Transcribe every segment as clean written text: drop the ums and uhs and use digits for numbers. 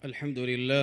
الحمد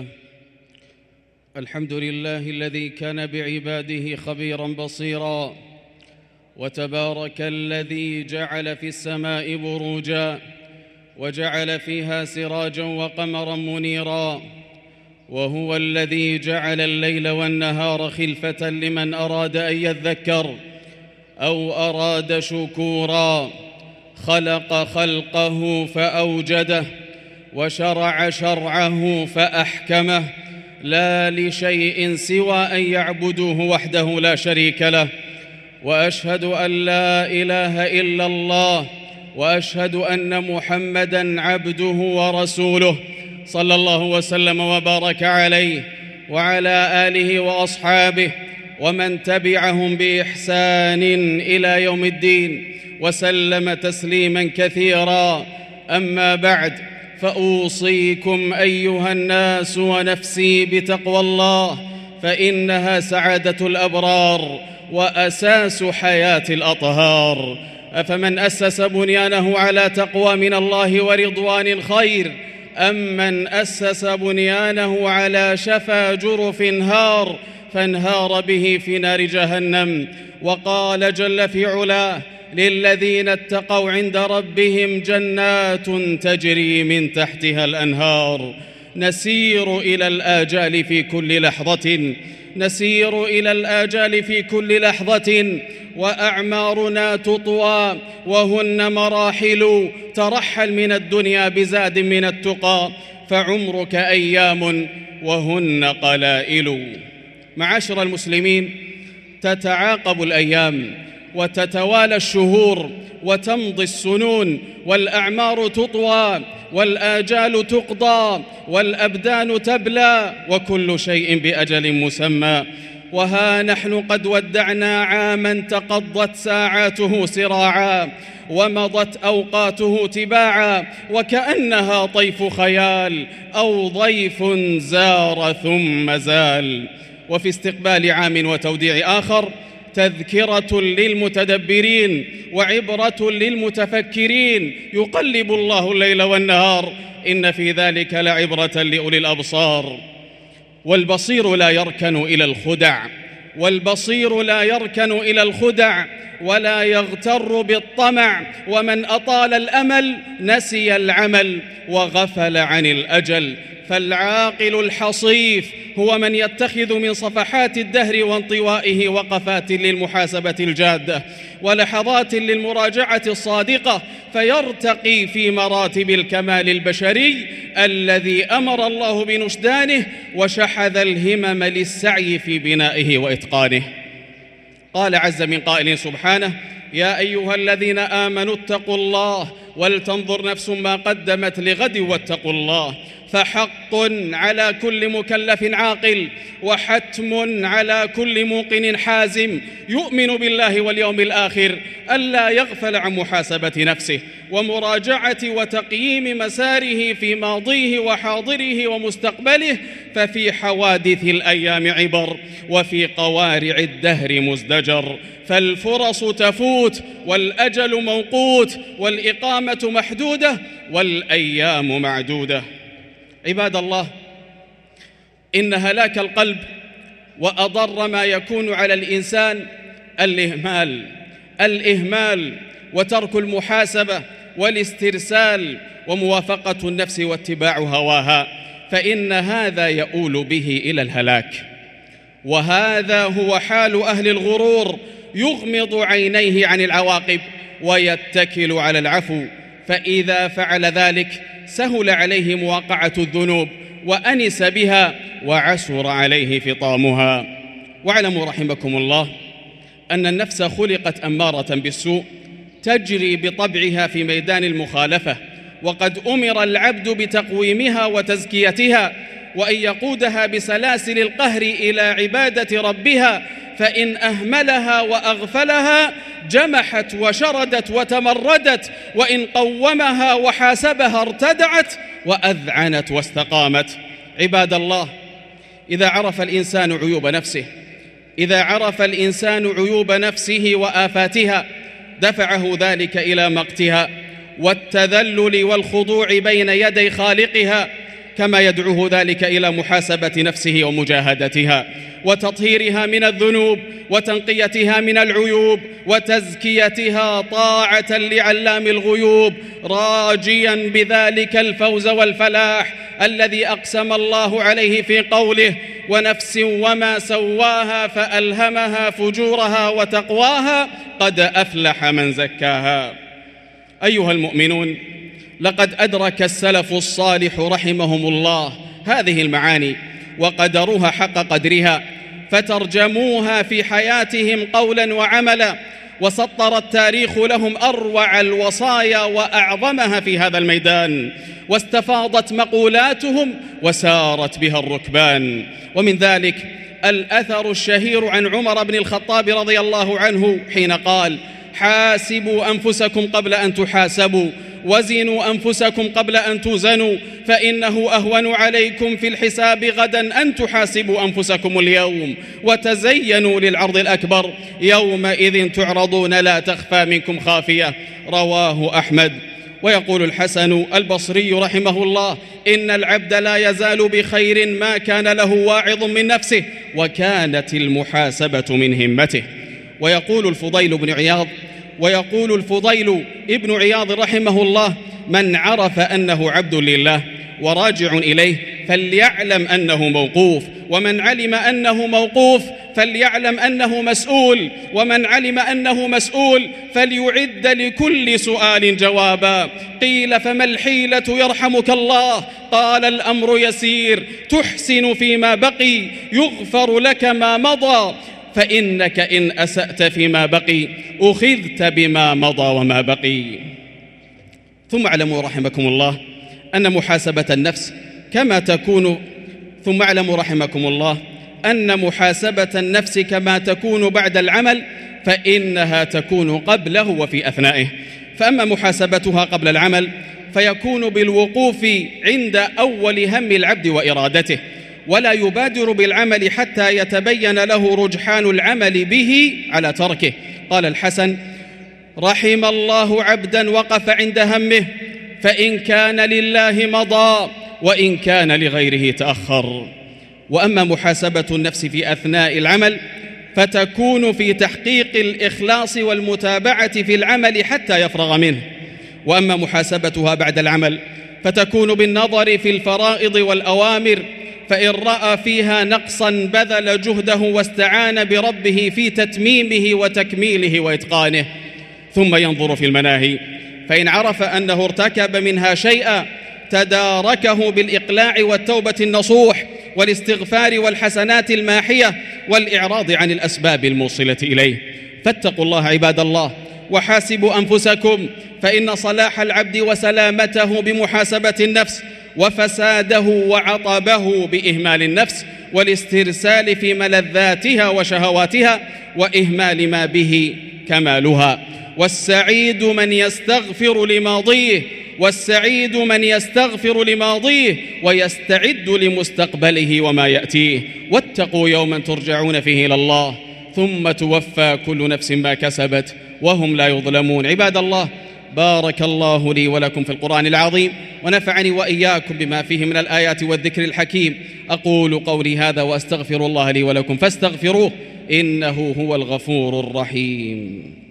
لله الذي كان بعباده خبيرا بصيرا، وتبارك الذي جعل في السماء بروجا وجعل فيها سراجا وقمرا منيرا، وهو الذي جعل الليل والنهار خلفة لمن أراد أن يذكر أو أراد شكورا. خلق خلقه فأوجده وشرع شرعه فأحكمه، لا لشيء سوى أن يعبدوه وحده لا شريك له. وأشهد أن لا إله إلا الله، وأشهد أن محمدًا عبده ورسوله، صلى الله وسلم وبارك عليه وعلى آله وأصحابه ومن تبعهم بإحسان إلى يوم الدين، وسلم تسليماً كثيراً. أما بعد، فأوصيكم أيها الناس ونفسي بتقوى الله، فإنها سعادة الأبرار وأساس حياة الأطهار. أفمن أسس بنيانه على تقوى من الله ورضوان خير، أم من أسس بنيانه على شفا جرف هار فانهار به في نار جهنم. وقال جل في علاه: للذين اتقوا عند ربهم جنات تجري من تحتها الأنهار. نسير إلى الآجال في كل لحظة، وأعمارنا تطوى وهن مراحل. ترحل من الدنيا بزاد من التقى، فعمرك أيام وهن قلائل. معاشر المسلمين، تتعاقب الأيام وتتوالى الشهور وتمضي السنون، والأعمار تطوى والآجال تقضى والأبدان تبلى، وكل شيء بأجل مسمى. وها نحن قد ودعنا عاما تقضت ساعاته سراعا، ومضت أوقاته تباعا، وكأنها طيف خيال أو ضيف زار ثم زال. وفي استقبال عام وتوديع آخر تذكرة للمتدبرين وعبرة للمتفكرين. يقلب الله الليل والنهار، إن في ذلك لعبرة لأولي الأبصار. والبصير لا يركن إلى الخدع ولا يغتر بالطمع. ومن أطال الأمل نسي العمل وغفل عن الأجل. فالعاقل الحصيف هو من يتخذ من صفحات الدهر وانطوائه وقفات للمحاسبة الجادة ولحظات للمراجعة الصادقة، فيرتقي في مراتب الكمال البشري الذي أمر الله بنشدانه وشحذ الهمم للسعي في بنائه وإتقانه. قال عز من قائل سبحانه: يا أيها الذين آمنوا اتقوا الله ولتنظر نفس ما قدمت لغد واتقوا الله. فحق على كل مكلف عاقل، وحتم على كل موقن حازم يؤمن بالله واليوم الآخر ألا يغفل عن محاسبة نفسه ومراجعة وتقييم مساره في ماضيه وحاضره ومستقبله. ففي حوادث الأيام عبر، وفي قوارع الدهر مزدجر. فالفرص تفوت والأجل موقوت والإقامة محدودة والأيام معدودة. عباد الله، إن هلاك القلب وأضر ما يكون على الإنسان الإهمال وترك المحاسبة والاسترسال وموافقة النفس واتباع هواها، فإن هذا يؤول به إلى الهلاك. وهذا هو حال أهل الغرور، يغمض عينيه عن العواقب ويتكل على العفو، فإذا فعل ذلك سهل عليه مواقعة الذنوب وأنس بها وعسر عليه فطامها. واعلموا رحمكم الله أن النفس خلقت أمارة بالسوء، تجري بطبعها في ميدان المخالفة، وقد أمر العبد بتقويمها وتزكيتها، وأن يقودها بسلاسل القهر إلى عبادة ربها. فإن أهملها وأغفلها جمحت وشردت وتمردت، وإن قومها وحاسبها ارتدعت وأذعنت واستقامت. عباد الله، إذا عرف الإنسان عيوب نفسه وآفاتها دفعه ذلك إلى مقتها والتذلل والخضوع بين يدي خالقها، كما يدعوه ذلك إلى محاسبة نفسه ومجاهدتها وتطهيرها من الذنوب وتنقيتها من العيوب وتزكيتها طاعة لعلام الغيوب، راجيا بذلك الفوز والفلاح الذي أقسم الله عليه في قوله: ونفس وما سواها فألهمها فجورها وتقواها قد أفلح من زكاها. أيها المؤمنون، لقد أدرك السلف الصالح رحمهم الله هذه المعاني وقدروها حق قدرها، فترجموها في حياتهم قولا وعملا، وسطر التاريخ لهم أروع الوصايا وأعظمها في هذا الميدان، واستفاضت مقولاتهم وسارت بها الركبان. ومن ذلك الأثر الشهير عن عمر بن الخطاب رضي الله عنه حين قال: حاسبوا أنفسكم قبل أن تحاسبوا، وزنوا أنفسكم قبل أن توزنوا، فإنه أهون عليكم في الحساب غدا أن تحاسبوا أنفسكم اليوم، وتزينوا للعرض الأكبر، يومئذ تعرضون لا تخفى منكم خافية. رواه أحمد. ويقول الحسن البصري رحمه الله: إن العبد لا يزال بخير ما كان له واعظ من نفسه وكانت المحاسبة من همته. ويقول الفضيل ابن عياض رحمه الله: من عرف أنه عبد لله وراجع إليه فليعلم أنه موقوف، ومن علم أنه موقوف فليعلم أنه مسؤول، ومن علم أنه مسؤول فليعد لكل سؤال جوابا. قيل: فما الحيلة يرحمك الله؟ قال: الأمر يسير، تحسن فيما بقي يغفر لك ما مضى، فإنك إن أسأت فيما بقي أخذت بما مضى وما بقي. ثم اعلموا رحمكم الله أن محاسبة النفس كما تكون بعد العمل فإنها تكون قبله وفي أثنائه. فأما محاسبتها قبل العمل فيكون بالوقوف عند أول هم العبد وإرادته، ولا يبادر بالعمل حتى يتبين له رجحان العمل به على تركه. قال الحسن: رحم الله عبدا وقف عند همه، فإن كان لله مضى وإن كان لغيره تأخر. وأما محاسبة النفس في أثناء العمل فتكون في تحقيق الإخلاص والمتابعة في العمل حتى يفرغ منه. وأما محاسبتها بعد العمل فتكون بالنظر في الفرائض والأوامر، فإن رأى فيها نقصا بذل جهده واستعان بربه في تتميمه وتكميله وإتقانه. ثم ينظر في المناهي، فإن عرف أنه ارتكب منها شيئا تداركه بالإقلاع والتوبة النصوح والاستغفار والحسنات الماحية والإعراض عن الأسباب الموصلة إليه. فاتقوا الله عباد الله وحاسبوا أنفسكم، فإن صلاح العبد وسلامته بمحاسبة النفس، وفساده وعطبه بإهمال النفس والاسترسال في ملذاتها وشهواتها وإهمال ما به كمالها. والسعيد من يستغفر لماضيه ويستعد لمستقبله وما يأتيه. واتقوا يوما ترجعون فيه إلى الله ثم توفى كل نفس ما كسبت وهم لا يظلمون. عباد الله، بارك الله لي ولكم في القرآن العظيم، ونفعني وإياكم بما فيه من الآيات والذكر الحكيم. أقول قولي هذا وأستغفر الله لي ولكم فاستغفروه إنه هو الغفور الرحيم.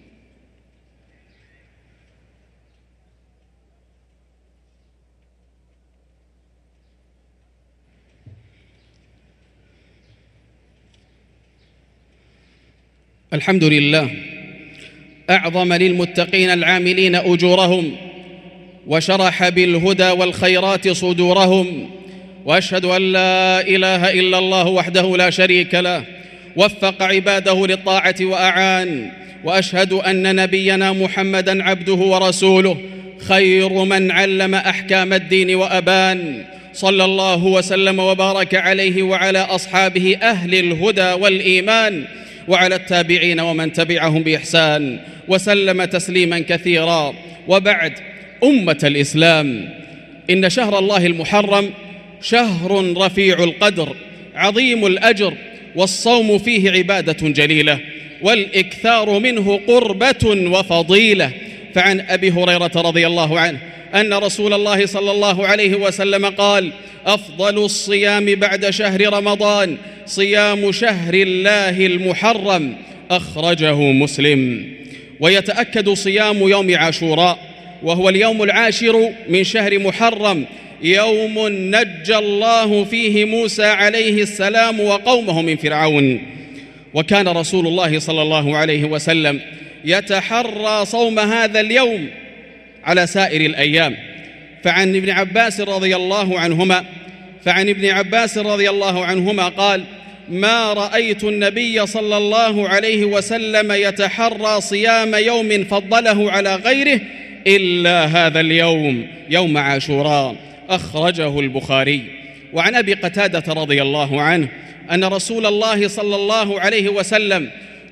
الحمد لله أعظم للمتقين العاملين أجورهم، وشرح بالهدى والخيرات صدورهم، وأشهد أن لا إله إلا الله وحده لا شريك له وفق عباده للطاعة وأعان، وأشهد أن نبينا محمدًا عبده ورسوله خير من علم أحكام الدين وأبان، صلى الله وسلم وبارك عليه وعلى أصحابه أهل الهدى والإيمان، وعلى التابعين ومن تبعهم بإحسان، وسلم تسليما كثيرا. وبعد، أمة الإسلام، إن شهر الله المحرم شهر رفيع القدر عظيم الأجر، والصوم فيه عبادة جليلة، والإكثار منه قربة وفضيلة. فعن أبي هريرة رضي الله عنه أن رسول الله صلى الله عليه وسلم قال: أفضل الصيام بعد شهر رمضان صيام شهر الله المحرم، أخرجه مسلم. ويتأكد صيام يوم عاشوراء، وهو اليوم العاشر من شهر محرم، يوم نجى الله فيه موسى عليه السلام وقومه من فرعون. وكان رسول الله صلى الله عليه وسلم يتحرى صوم هذا اليوم على سائر الأيام. فعن ابن عباس رضي الله عنهما قال: ما رأيت النبي صلى الله عليه وسلم يتحرى صيام يوم فضله على غيره إلا هذا اليوم، يوم عاشوراء، أخرجه البخاري. وعن أبي قتادة رضي الله عنه أن رسول الله صلى الله عليه وسلم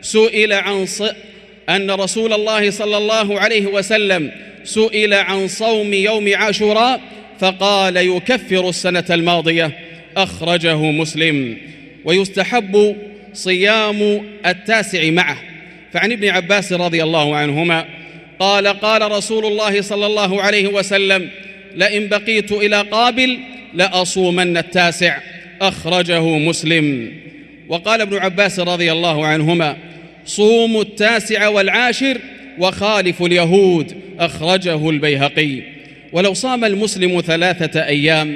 سئل عن صوم يوم عاشوراء فقال: يكفر السنة الماضية، أخرجه مسلم. ويستحب صيام التاسع معه. فعن ابن عباس رضي الله عنهما قال: قال رسول الله صلى الله عليه وسلم: لئن بقيت إلى قابل لأصومن التاسع، أخرجه مسلم. وقال ابن عباس رضي الله عنهما: صوموا التاسع والعاشر وخالفوا اليهود، أخرجه البيهقي. ولو صام المسلم 3 أيام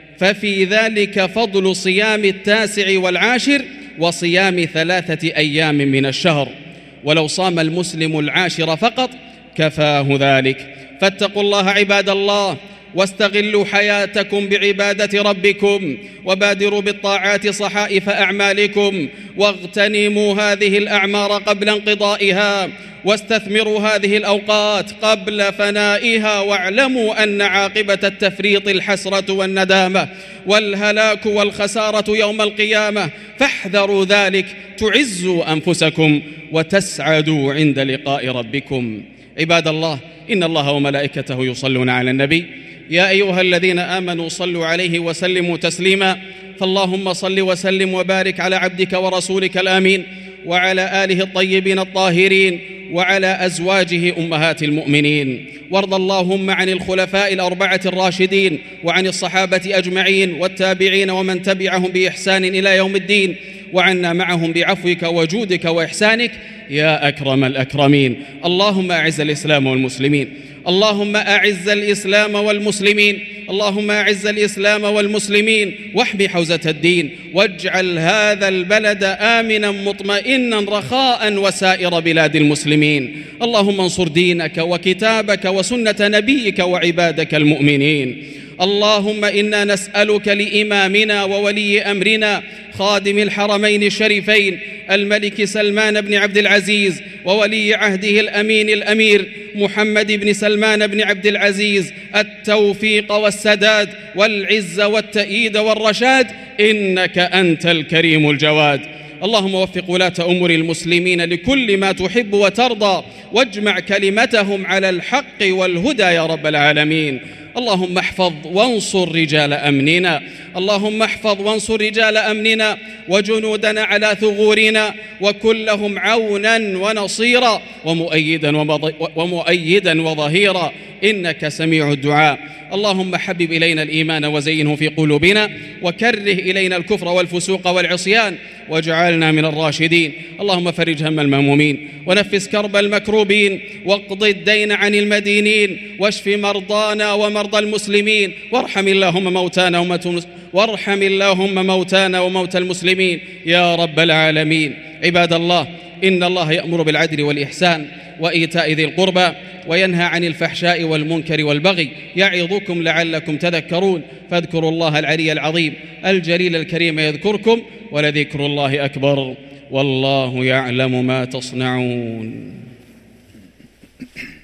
ففي ذلك فضل صيام التاسع والعاشر وصيام 3 أيام من الشهر، ولو صام المسلم العاشر فقط كفاه ذلك. فاتقوا الله عباد الله، واستغلوا حياتكم بعبادة ربكم، وبادروا بالطاعات صحائف أعمالكم، واغتنموا هذه الأعمار قبل انقضائها، واستثمروا هذه الأوقات قبل فنائها، واعلموا أن عاقبة التفريط الحسرة والندامة والهلاك والخسارة يوم القيامة، فاحذروا ذلك تعزوا أنفسكم وتسعدوا عند لقاء ربكم. عباد الله، إن الله وملائكته يصلون على النبي، يا أيها الذين آمنوا صلوا عليه وسلموا تسليما. فاللهم صل وسلم وبارك على عبدك ورسولك الآمين، وعلى آله الطيبين الطاهرين، وعلى أزواجه أمهات المؤمنين. وارض اللهم عن الخلفاء الأربعة الراشدين، وعن الصحابة أجمعين والتابعين ومن تبعهم بإحسان إلى يوم الدين، وعنا معهم بعفوك وجودك وإحسانك يا أكرم الأكرمين. اللهم أعز الإسلام والمسلمين، اللهم أعز الإسلام والمسلمين، اللهم أعز الإسلام والمسلمين، واحمي حوزة الدين، واجعل هذا البلد آمنا مطمئنا رخاء وسائر بلاد المسلمين. اللهم انصر دينك وكتابك وسنة نبيك وعبادك المؤمنين. اللهم إنا نسألك لإمامنا وولي أمرنا خادم الحرمين الشريفين الملك سلمان بن عبد العزيز، وولي عهده الأمين الأمير محمد بن سلمان بن عبد العزيز، التوفيق والسداد والعز والتأييد والرشاد، إنك أنت الكريم الجواد. اللهم وفق ولاة أمور المسلمين لكل ما تحب وترضى، واجمع كلمتهم على الحق والهدى يا رب العالمين. اللهم احفظ وانصر رجال أمننا، اللهم احفظ وانصر رجال أمننا وجنودنا على ثغورنا، وكن لهم عونا ونصيرا ومؤيدا وظهيرا، إنك سميع الدعاء. اللهم حبب إلينا الإيمان وزينه في قلوبنا، وكره إلينا الكفر والفسوق والعصيان، واجعلنا من الراشدين. اللهم فرج هم المهمومين، ونفس كرب المكروبين، واقض الدين عن المدينين، واشف مرضانا ومرضى المسلمين، وارحم اللهم موتانا وموتى المسلمين يا رب العالمين. عباد الله، إن الله يأمر بالعدل والإحسان وإيتاء ذي القربى، وينهى عن الفحشاء والمنكر والبغي، يعظكم لعلكم تذكرون. فاذكروا الله العلي العظيم الجليل الكريم يذكركم، ولذكر الله أكبر، والله يعلم ما تصنعون.